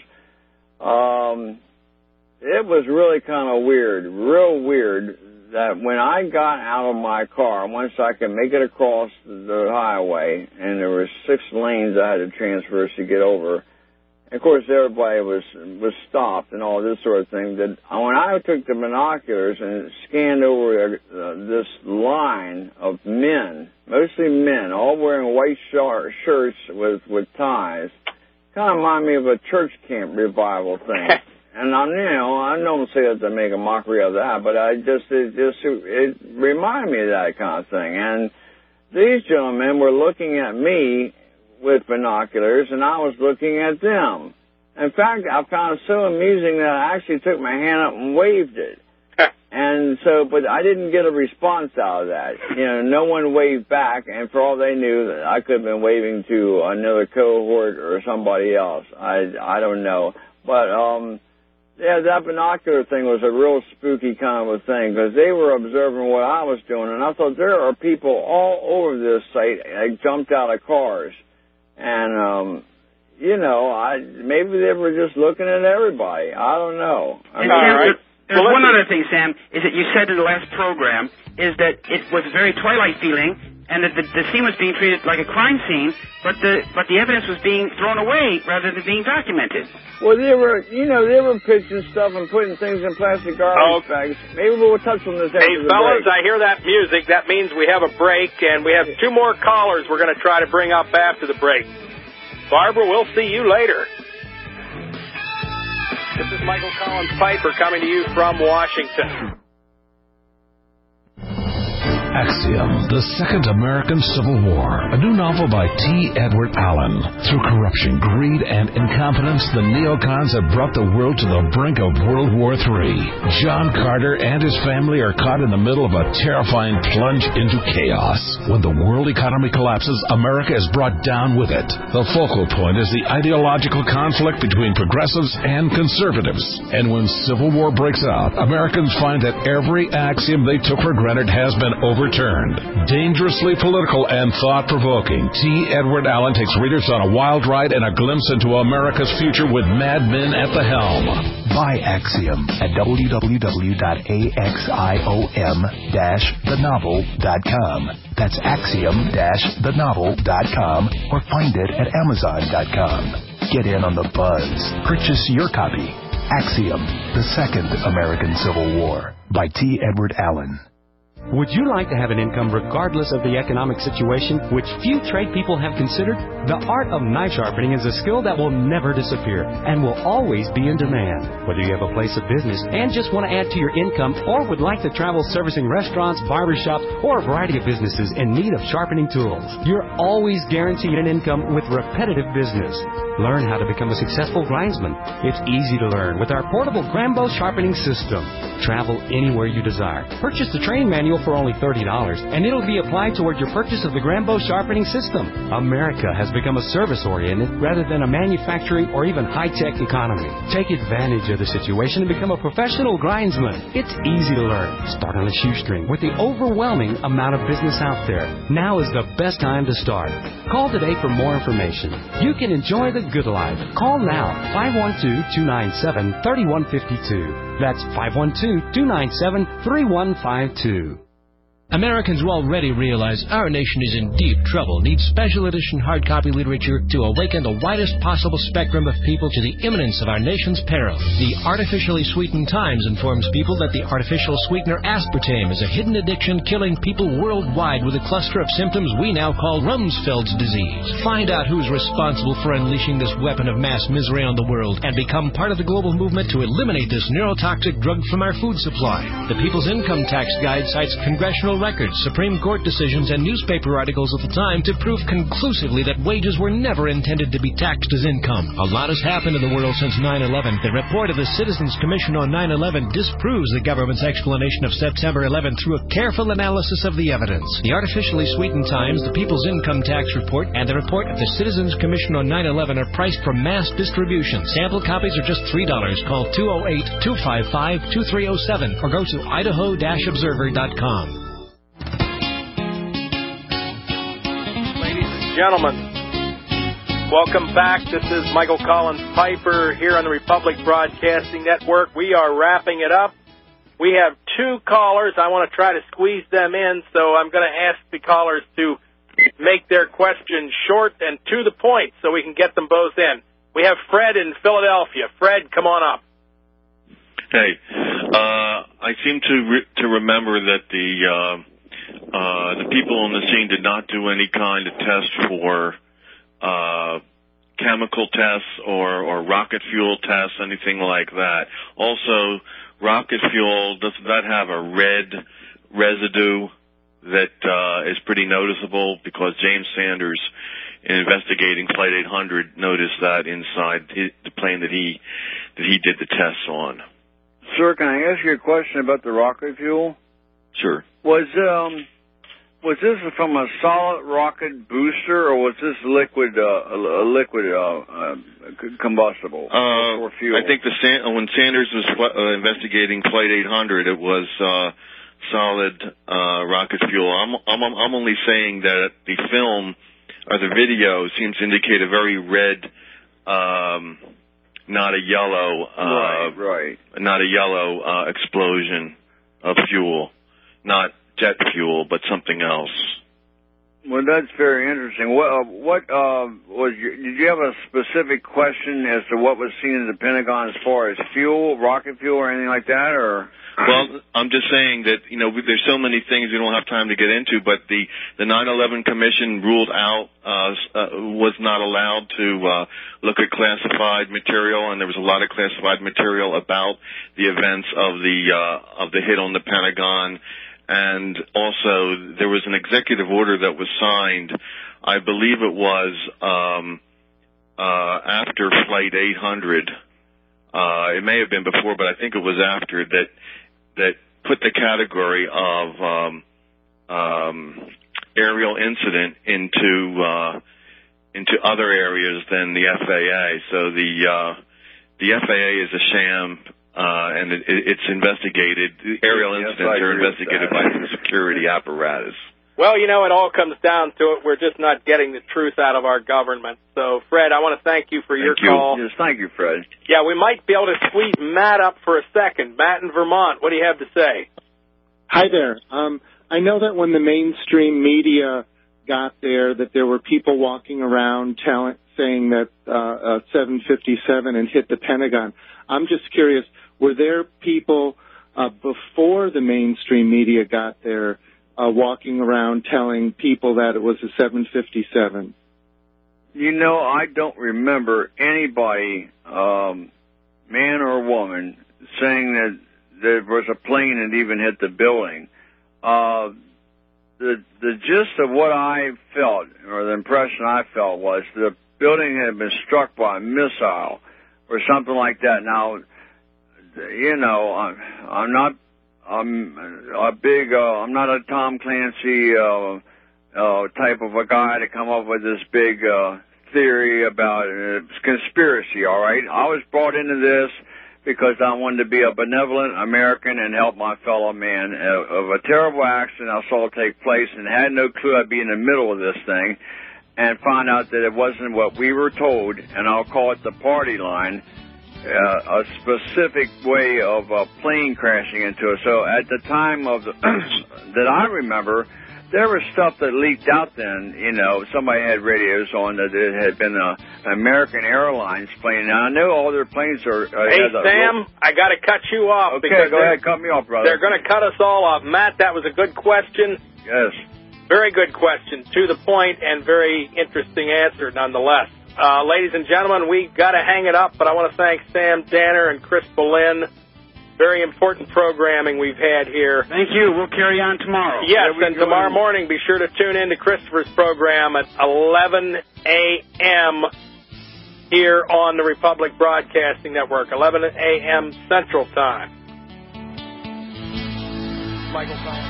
Um, it was really kind of weird, real weird, that when I got out of my car, once I could make it across the highway, and there were six lanes I had to traverse to get over, and of course everybody was was stopped and all this sort of thing, that when I took the binoculars and scanned over uh, this line of men, mostly men, all wearing white short shirts with, with ties, kind of reminded me of a church camp revival thing. And I, you know, I don't say that to make a mockery of that, but I just, it just, it reminded me of that kind of thing. And these gentlemen were looking at me with binoculars, and I was looking at them. In fact, I found it so amusing that I actually took my hand up and waved it. And so, but I didn't get a response out of that. You know, no one waved back, and for all they knew, that I could have been waving to another cohort or somebody else. I, I don't know. But, um, yeah, that binocular thing was a real spooky kind of a thing, because they were observing what I was doing, and I thought there are people all over this site that jumped out of cars. And, um, you know, I maybe they were just looking at everybody. I don't know. I mean, all right. There's well, one other thing, Sam, is that you said in the last program is that it was very Twilight feeling, and that the, the scene was being treated like a crime scene, but the but the evidence was being thrown away rather than being documented. Well, they were, you know, they were pitching stuff and putting things in plastic garbage oh. bags. Maybe we'll touch on this after hey, the fellas, break. I hear that music. That means we have a break, and we have two more callers we're going to try to bring up after the break. Barbara, we'll see you later. This is Michael Collins Piper coming to you from Washington. Axiom, The Second American Civil War, a new novel by T. Edward Allen. Through corruption, greed, and incompetence, the neocons have brought the world to the brink of World War Three. John Carter and his family are caught in the middle of a terrifying plunge into chaos. When the world economy collapses, America is brought down with it. The focal point is the ideological conflict between progressives and conservatives. And when civil war breaks out, Americans find that every axiom they took for granted has been overturned. Dangerously political and thought-provoking, T. Edward Allen takes readers on a wild ride and a glimpse into America's future with mad men at the helm. Buy Axiom at w w w dot axiom dash the novel dot com. That's axiom dash the novel dot com, or find it at amazon dot com. Get in on the buzz. Purchase your copy. Axiom, The Second American Civil War by T. Edward Allen. Would you like to have an income regardless of the economic situation, which few trade people have considered? The art of knife sharpening is a skill that will never disappear and will always be in demand. Whether you have a place of business and just want to add to your income, or would like to travel servicing restaurants, barbershops, or a variety of businesses in need of sharpening tools, you're always guaranteed an income with repetitive business. Learn how to become a successful grindsman. It's easy to learn with our portable Grambo sharpening system. Travel anywhere you desire. Purchase the training manual for only thirty dollars, and it'll be applied toward your purchase of the Grambo sharpening system. America has become a service-oriented rather than a manufacturing or even high-tech economy. Take advantage of the situation and become a professional grindsman. It's easy to learn. Start on a shoestring with the overwhelming amount of business out there. Now is the best time to start. Call today for more information. You can enjoy the good life. Call now, five one two, two nine seven, three one five two. That's five one two, two nine seven, three one five two. Americans will already realize our nation is in deep trouble, needs special edition hard copy literature to awaken the widest possible spectrum of people to the imminence of our nation's peril. The Artificially Sweetened Times informs people that the artificial sweetener aspartame is a hidden addiction killing people worldwide with a cluster of symptoms we now call Rumsfeld's disease. Find out who's responsible for unleashing this weapon of mass misery on the world and become part of the global movement to eliminate this neurotoxic drug from our food supply. The People's Income Tax Guide cites congressional records, Supreme Court decisions, and newspaper articles of the time to prove conclusively that wages were never intended to be taxed as income. A lot has happened in the world since nine eleven. The report of the Citizens Commission on nine eleven disproves the government's explanation of September eleventh through a careful analysis of the evidence. The Artificially Sweetened Times, the People's Income Tax Report, and the report of the Citizens Commission on nine eleven are priced for mass distribution. Sample copies are just three dollars. Call two oh eight, two five five, two three oh seven or go to idaho dash observer dot com. Gentlemen, welcome back. This is Michael Collins Piper here on the Republic Broadcasting Network. We are wrapping it up. We have two callers. I want to try to squeeze them in, so I'm going to ask the callers to make their questions short and to the point so we can get them both in. We have Fred in Philadelphia. Fred, come on up. Hey, uh, I seem to re- to remember that the uh, uh, the people on the scene did not do any kind of test for uh, chemical tests or, or rocket fuel tests, anything like that. Also, rocket fuel, does that have a red residue that uh, is pretty noticeable? Because James Sanders in investigating Flight eight hundred noticed that inside his, the plane that he that he did the tests on. Sir, can I ask you a question about the rocket fuel? Sure. Was um was this from a solid rocket booster, or was this liquid uh, a liquid uh, uh, combustible Uh, or fuel? I think the San- when Sanders was uh, investigating Flight eight hundred, it was uh, solid uh, rocket fuel. I'm, I'm I'm only saying that the film or the video seems to indicate a very red, um, not a yellow, uh, right, right, not a yellow uh, explosion of fuel, not jet fuel, but something else. Well, that's very interesting. What, uh, what uh, was your, did you have a specific question as to what was seen in the Pentagon as far as fuel, rocket fuel, or anything like that, or? Well, I'm just saying that, you know, there's so many things we don't have time to get into, but the, the nine eleven Commission ruled out, uh, uh, was not allowed to, uh, look at classified material, and there was a lot of classified material about the events of the, uh, of the hit on the Pentagon. And also, there was an executive order that was signed, I believe it was, um, uh, after Flight eight hundred. Uh, it may have been before, but I think it was after that, that put the category of um, um, aerial incident into uh, into other areas than the F A A. So the uh, the F A A is a sham, uh, and it, it's investigated. The aerial Yes, incidents I are agree with investigated that. by the security apparatus. Well, you know, it all comes down to it. We're just not getting the truth out of our government. So, Fred, I want to thank you for your Thank you. call. Yes, thank you, Fred. Yeah, we might be able to squeeze Matt up for a second. Matt in Vermont, what do you have to say? Hi there. Um, I know that when the mainstream media got there, that there were people walking around telling, saying that uh, a seven fifty-seven had hit the Pentagon. I'm just curious, were there people uh, before the mainstream media got there uh, walking around telling people that it was a seven fifty-seven? You know, I don't remember anybody, um, man or woman, saying that there was a plane that even hit the building. Uh, the the gist of what I felt, or the impression I felt, was the building had been struck by a missile or something like that. Now, you know, I'm, I'm not, I'm a big, uh, I'm not a Tom Clancy uh, uh, type of a guy to come up with this big uh, theory about uh, conspiracy. All right, I was brought into this because I wanted to be a benevolent American and help my fellow man. Uh, of a terrible accident I saw take place and had no clue I'd be in the middle of this thing, and found out that it wasn't what we were told, and I'll call it the party line, uh, a specific way of a plane crashing into it. So at the time of the that I remember, there was stuff that leaked out then. You know, somebody had radios on that it had been a, an American Airlines plane. Now, I know all their planes are... Uh, Hey, had a Sam, real- I got to cut you off. Okay, because go they're- ahead, cut me off, brother. They're going to cut us all off. Matt, that was a good question. Yes. Very good question, to the point, and very interesting answer nonetheless. Uh, ladies and gentlemen, we got to hang it up, but I want to thank Sam Danner and Chris Boleyn. Very important programming we've had here. Thank you. We'll carry on tomorrow. Yes, There we and go. tomorrow morning, be sure to tune in to Christopher's program at eleven a.m. here on the Republic Broadcasting Network, eleven a.m. Central Time. Michael Collins.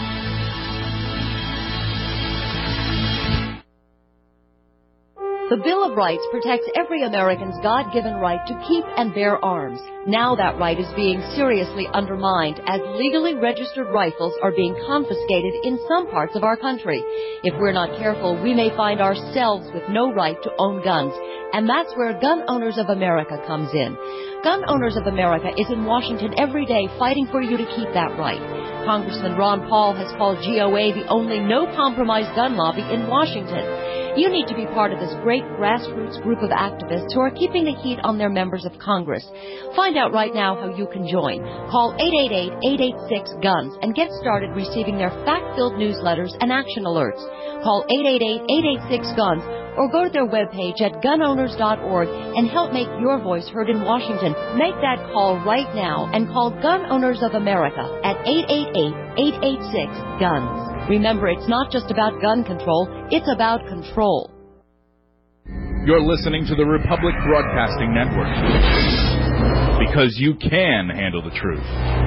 The Bill of Rights protects every American's God-given right to keep and bear arms. Now that right is being seriously undermined as legally registered rifles are being confiscated in some parts of our country. If we're not careful, we may find ourselves with no right to own guns. And that's where Gun Owners of America comes in. Gun Owners of America is in Washington every day fighting for you to keep that right. Congressman Ron Paul has called G O A the only no-compromise gun lobby in Washington. You need to be part of this great grassroots group of activists who are keeping the heat on their members of Congress. Find out right now how you can join. Call eight eight eight, eight eight six, GUNS and get started receiving their fact-filled newsletters and action alerts. Call eight eight eight, eight eight six, GUNS or go to their webpage at gun owners dot org and help make your voice heard in Washington. Make that call right now and call Gun Owners of America at eight eight eight, eight eight six, GUNS. Remember, it's not just about gun control, it's about control. You're listening to the Republic Broadcasting Network. Because you can handle the truth.